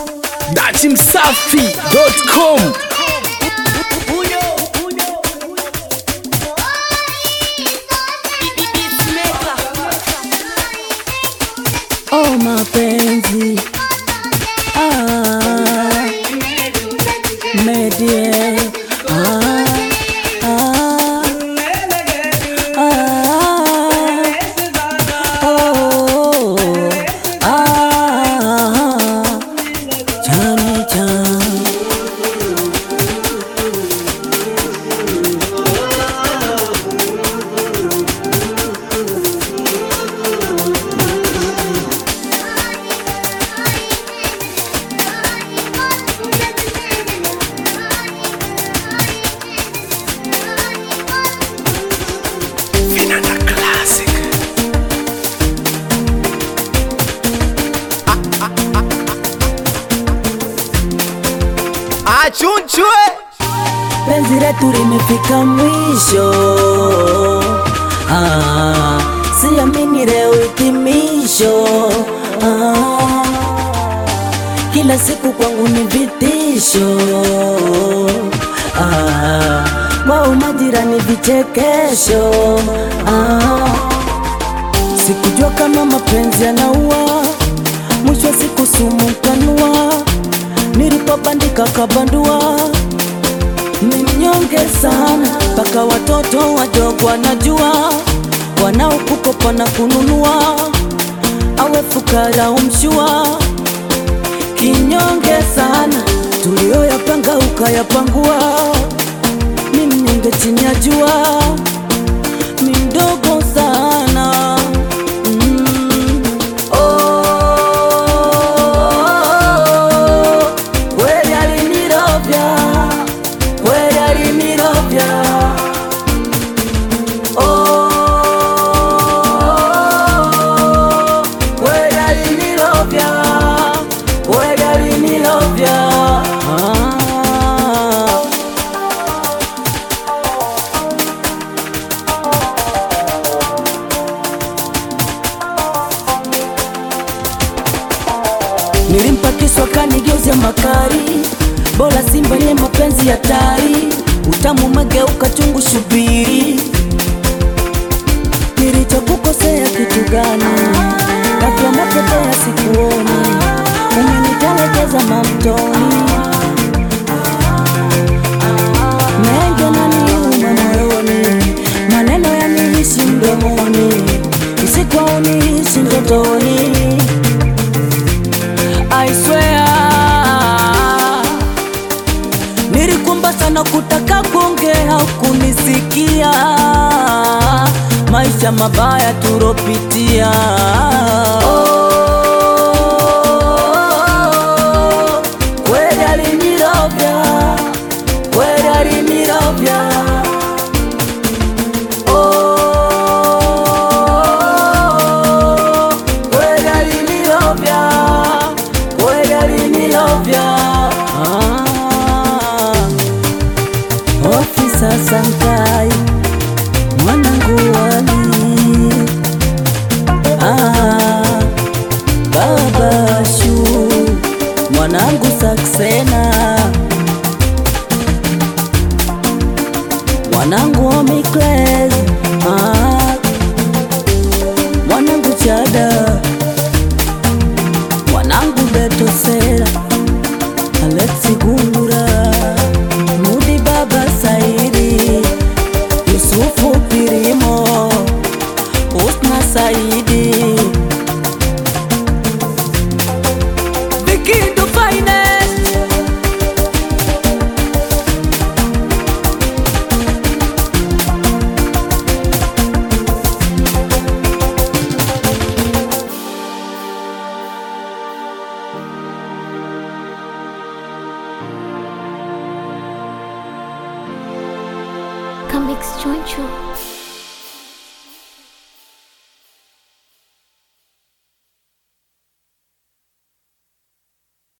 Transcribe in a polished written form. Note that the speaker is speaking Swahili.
datimsafi.com. Oh mapenzi medie chani chan Achunchwe penzi letu limefika mwisho, siamini leo hitimisho. Kila siku kwangu ni vitisho, wao majirani vichekesho. Sikujua kama mapenzi yanaua, mwisho wa siku sumu kanua. Nilipobandika kabandua, mnyonge sana, mpaka watoto wadogo wanajua, wanaokukopa na kununua, awe fukara umshua. Kinyonge sana, tulioyapanga ukayapangua, mi mnyonge chini ya jua, mi mdogo sana. Nilimpa kiswa kanigeuza makari, bora simba nye mapenzi hatari, utamu mageuka chungu shubiri. Nilichokukosea kitu gani? Kafya napotea sikuoni, umenitelekeza mamtoni. Mengi yananiuma moyoni, maneno yanihisi mdomoni, usiku haunihisi ndotoni. I swear, nilikumba sana kutaka kuongea kunisikia, maisha mabaya turopitia. Kweli alinirovya, kweli alinirovya. Kweli alinirovya, kweli alinirovya. Ofisa Sankai, mwanangu wali, Baba Shu, mwanangu Saksena, mwanangu Omicles, mwanangu Chada, mwanangu Betosera, Alexi Gungura, Mudi Baba Saidi, Yusufu Pirimo, Usna Saidi, Vicky the finest. Comics Choncho.